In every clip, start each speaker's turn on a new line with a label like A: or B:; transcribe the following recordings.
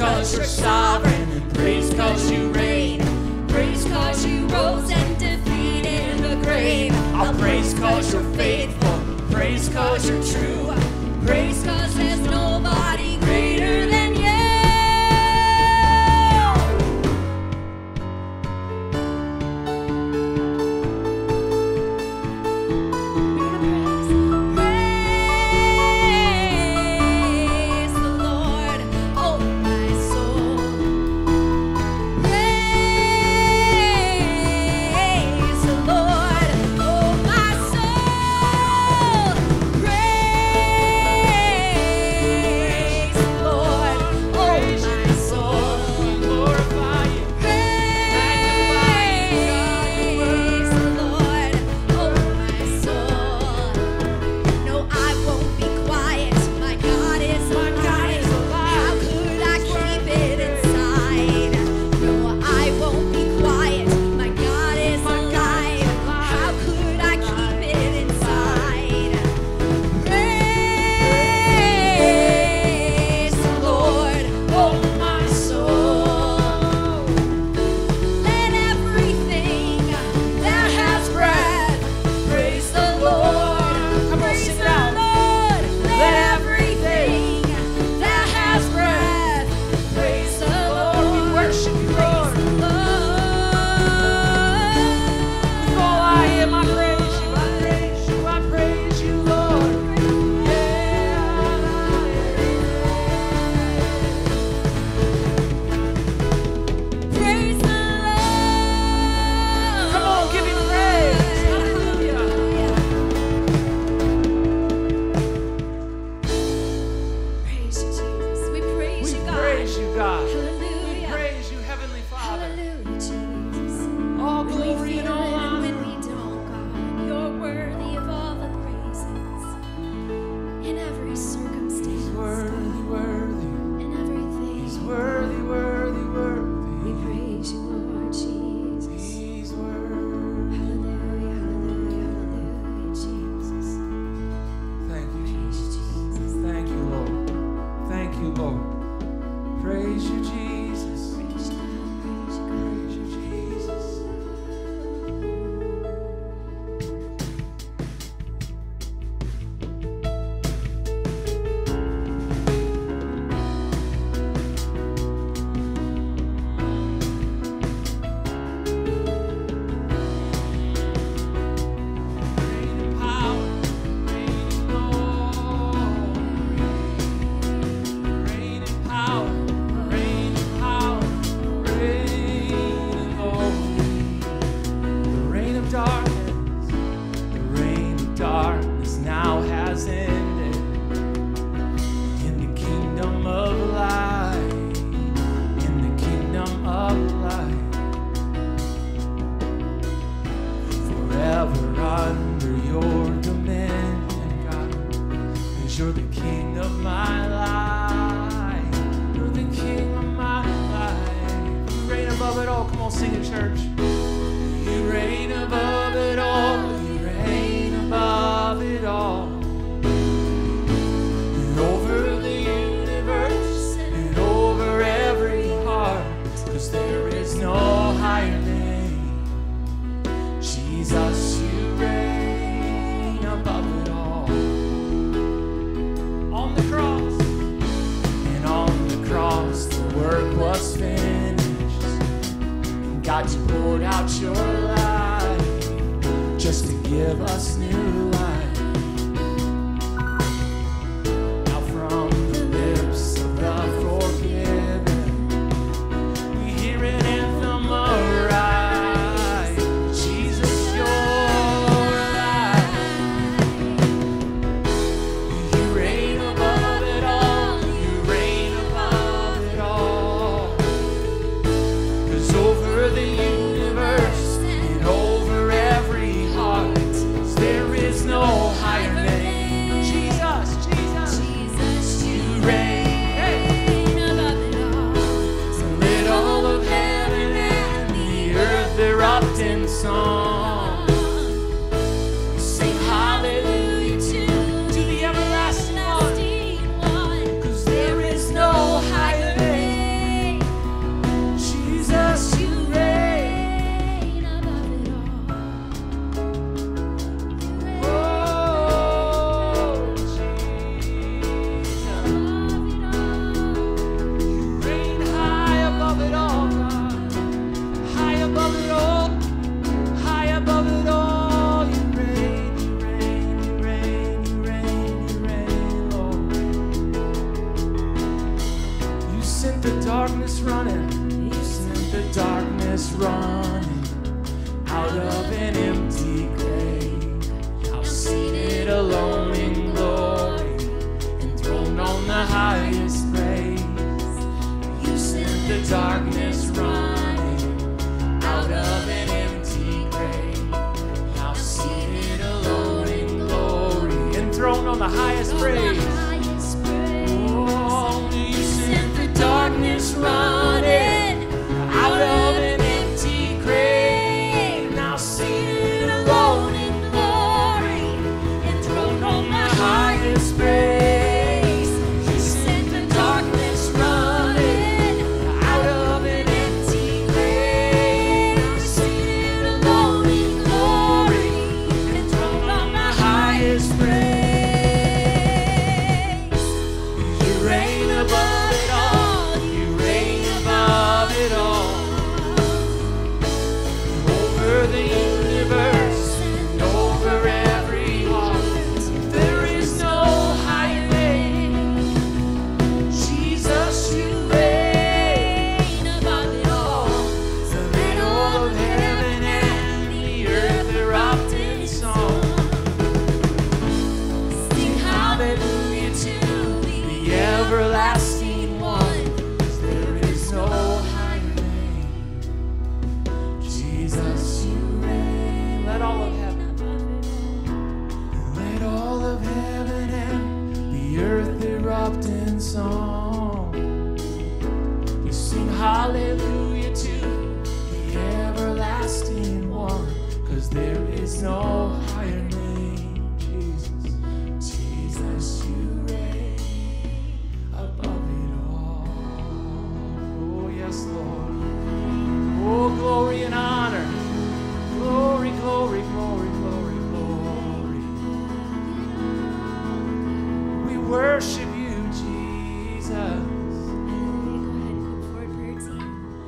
A: 'cause you're sovereign. Praise 'cause you reign. Praise 'cause you rose and defeated the grave. I'll praise 'cause you're faithful. Praise 'cause you're true. Praise 'cause there's nobody greater than you.
B: Over the universe and over every heart, there is darkness running. You sent the darkness running out of an empty grave. Now seated alone in glory, enthroned on the highest praise. You sent the darkness running out of an empty grave. Now seated alone in glory, enthroned on the highest praise. Oh, you sent the darkness running out of an empty grave. Now seated alone in glory, enthroned on the highest praise. You sent the darkness running out of an empty grave. Now seated alone in glory, enthroned on the highest praise. You reign above it all. You reign above it all. Over the universe and over every heart. There is no higher name. Jesus, you reign above it all. So let all of heaven and the earth erupt in song. Sing hallelujah to the everlasting one. 'Cause there is no higher name. Jesus, you reign. Let all of heaven, let all of heaven and the earth erupt in song. We sing hallelujah to the everlasting one. 'Cause there is no higher name. Jesus, Jesus, you reign above it all. Oh, yes, Lord. Oh, glory and honor. Glory, glory, glory, glory, glory. We worship you, Jesus.
A: Hallelujah. Go ahead and come forward, prayer team.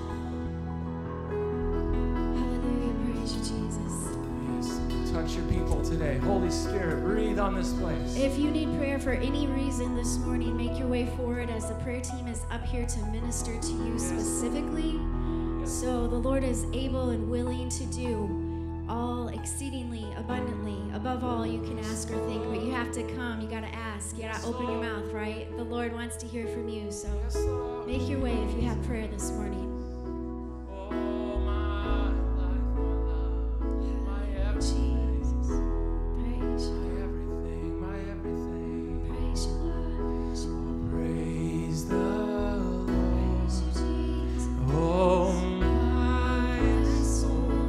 A: Hallelujah. Praise you, Jesus.
B: Yes, touch your people today. Holy Spirit, breathe on this place.
A: If you need prayer for any reason this morning, make your way forward as the prayer team is up here to minister to you specifically. So the Lord is able and willing to do all exceedingly abundantly above all you can ask or think, but you have to come, you got to ask, you got to open your mouth, right? The Lord wants to hear from you, so
B: Yes, Lord.
A: make your way if you have prayer this morning.
B: Oh, my life, my love, my everything,
A: Jesus. Praise you,
B: my everything, my everything.
A: praise you, Lord.
B: Praise the Lord.
A: Praise you, Jesus.
B: Oh, my soul,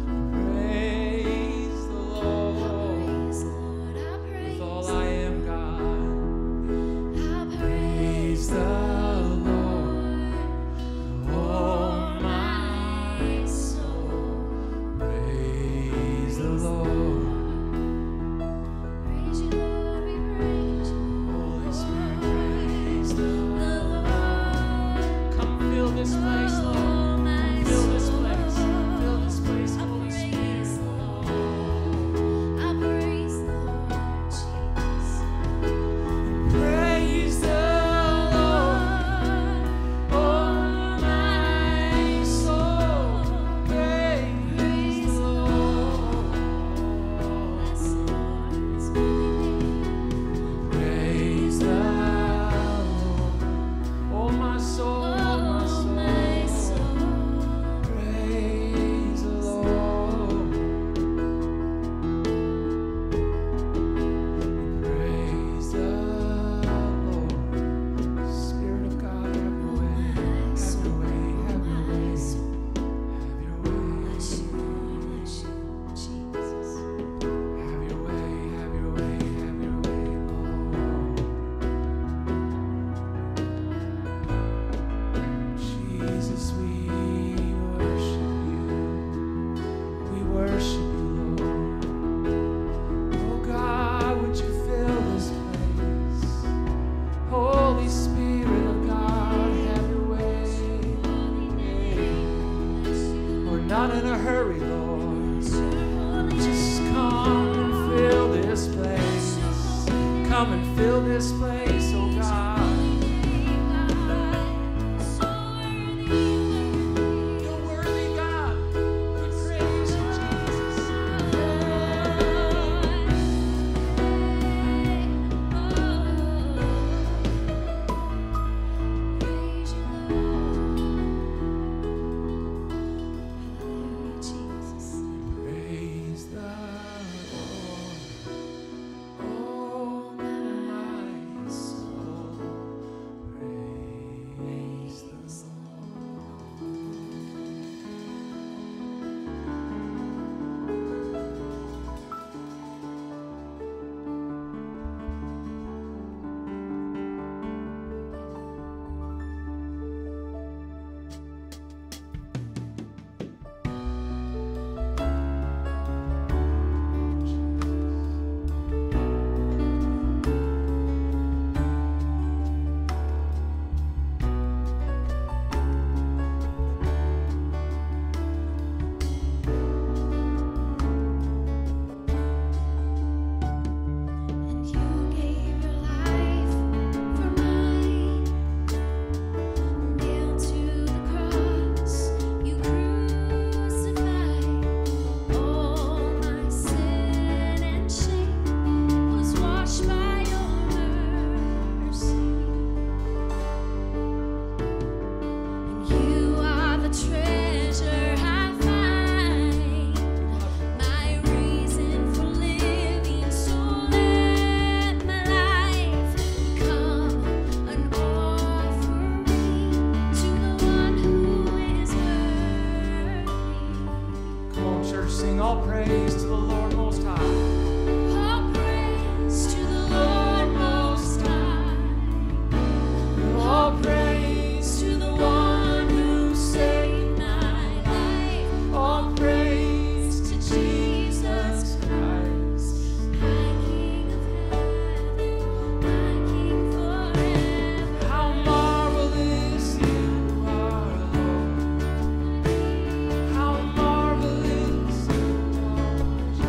B: praise the Lord.
A: Praise the Lord, I praise.
B: With all I am, God,
A: I
B: praise the Lord. Oh, my soul, praise the Lord.
A: praise you, Lord, we praise you.
B: Holy Spirit, praise the Lord.
A: The Lord.
B: Come fill this place, Lord. Fill this place. Fill this place, Holy Spirit.
A: I praise the Lord, Jesus.
B: Praise the Lord. Oh, my soul, praise the Lord.
A: Bless the Lord, His holy name.
B: Praise the Lord. Oh, my soul,
A: Oh, my soul.
B: praise the Lord. Praise the Lord. Spirit of God, have your way. Have your way. Have your way. Have your way.
A: Bless you, bless you, Jesus.
B: Have your way. Have your way. Have your way, Lord. Jesus, we worship you. We worship you, Lord. Oh God, would you fill this place? Holy Spirit of God, have your way. We're not in a hurry, Lord. Just come and fill this place. Come and fill this place, oh God. praise to the Lord Most High.
A: All praise to the Lord Most High.
B: All praise to the one who saved my life. All praise to Jesus Christ.
A: My King of heaven, my King forever.
B: How marvelous you are, Lord. How marvelous you are,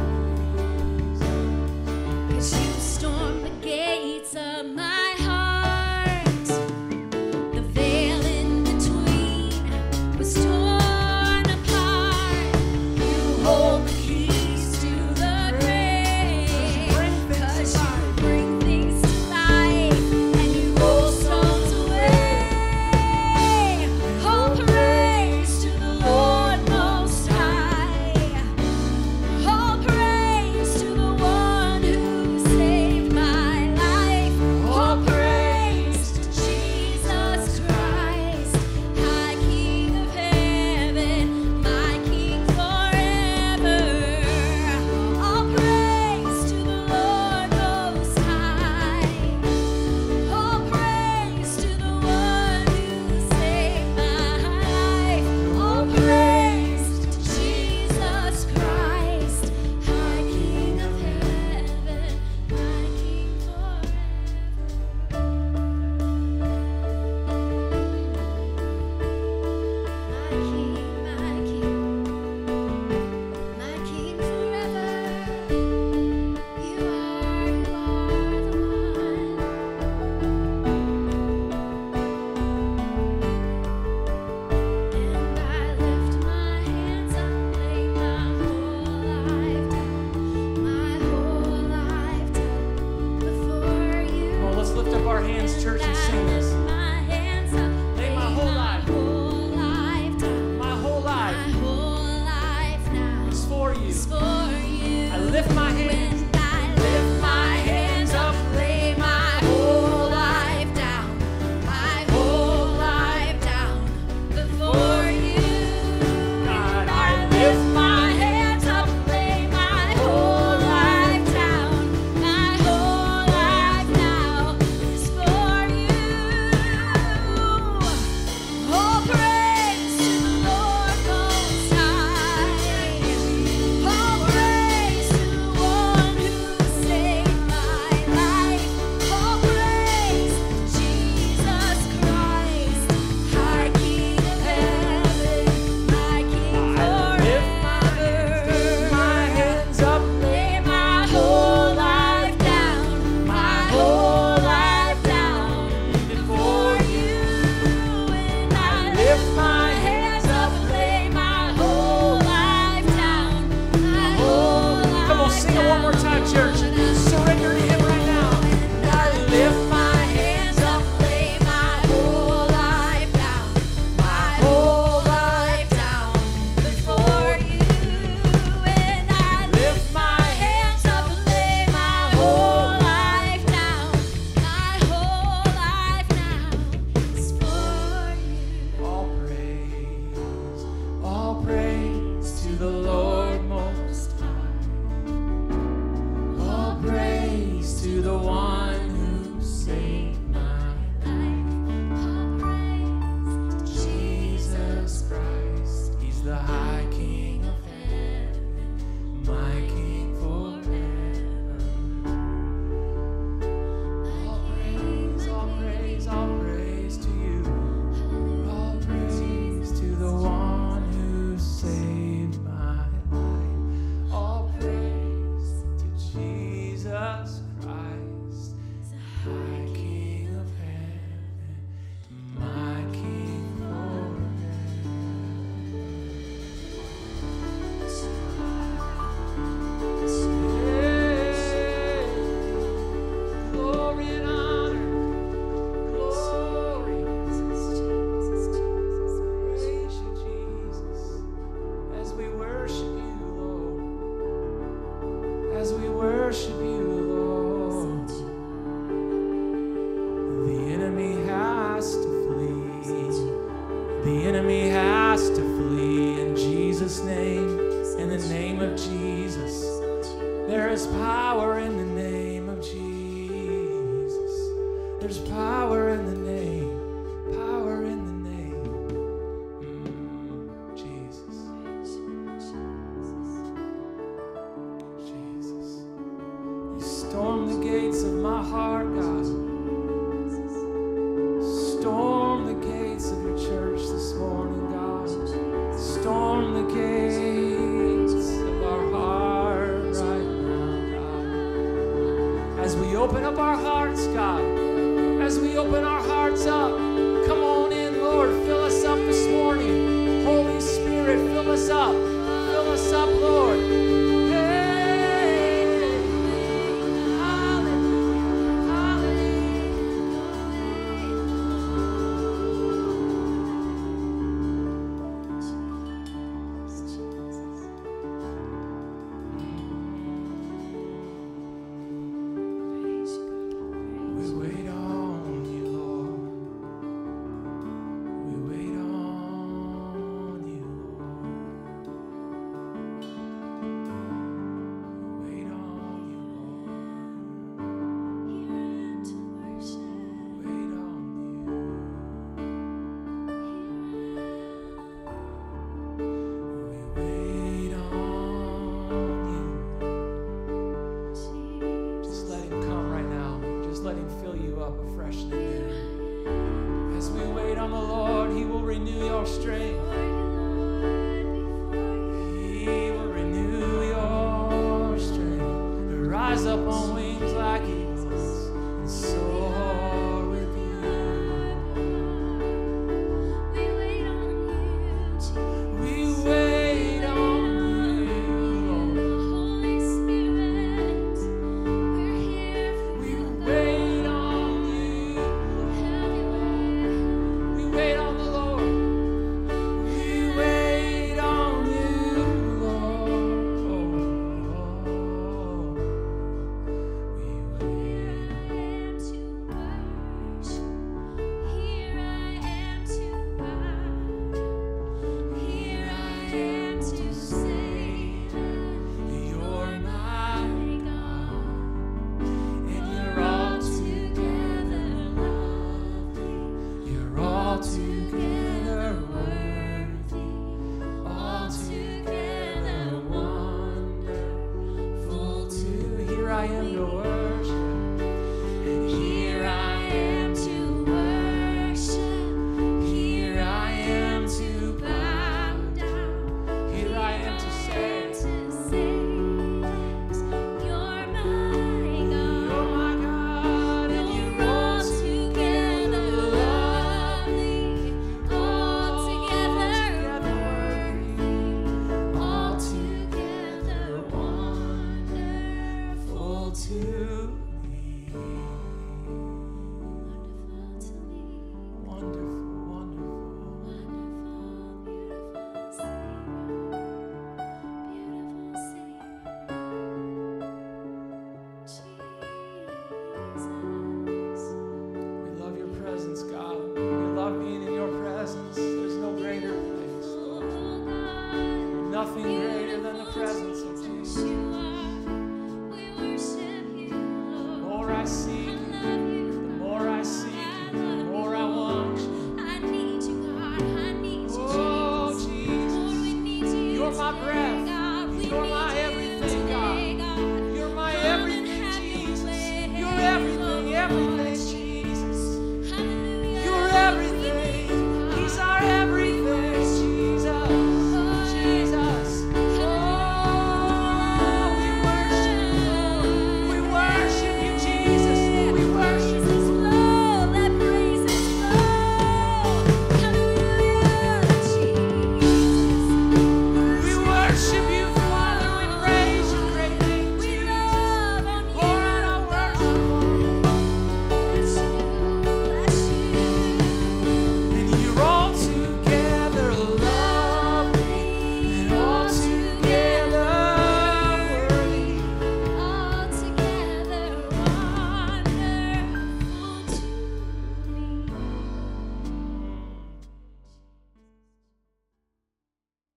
B: Jesus.
A: 'Cause you stormed the gates of my heart. The veil in between was torn apart. You hold the keys to the grave. 'Cause you bring things to life and you roll stones away. All praise to the Lord Most High. All praise to the one who saved my life. All praise to Jesus Christ, High King of heaven, my King forever. All praise to the Lord Most High. All praise to the one who saved my life. All praise to Jesus Christ, High King of heaven, my King forever. My King, my King forever. You are the one. And I lift my hands up, lay my whole life down before you.
B: Come on, let's lift up our hands, church, and sing this.
A: I lift my hands up,
B: Lay my whole life.
A: whole life down.
B: My whole
A: My
B: life
A: whole life now
B: is for you.
A: is for you.
B: I lift my hands.
A: When I lift my hands up, lay my whole life down. My whole life down before you.
B: God,
A: I lift my hands up, lay my whole life down. My whole life now is for you. All praise to the Lord Most High. All praise to the one who saved my life. All praise to Jesus Christ, High King of heaven, my King forever.
B: my hands up.
A: Lay my whole life down, my whole life down before you. And I lift my hands up, lay my whole life down, my whole life.
B: Come on, sing it one more time, church. Surrender to Him right now.
A: I lift my hands up, lay my whole life down, my whole life down before you. And I lift my hands up, lay my whole life down, my whole life now is for you.
B: All praise to the Lord Most High. All praise to the one who saved my life. Jesus Christ, He's the High King of heaven, my King forever. All praise, all praise, all praise to you. All praise to the one who saved my life. All praise to Jesus Christ, High King of heaven, my King forever. Glory and honor, glory. Praise you, Jesus, as we worship you, Lord. As we worship you, Lord. The enemy has to flee. The enemy has to flee in Jesus' name, in the name of Jesus. There is power in the name of Jesus. There's power in the name. Power in the name. Jesus. Jesus. You storm the gates of my heart, God. Storm the gates of your church this morning, God. Storm the gates of our heart right now, God. As we open up our hearts, God, as we open our hearts up, come on in, Lord. Fill us up this morning. Holy Spirit, fill us up. Fill us up, Lord. Together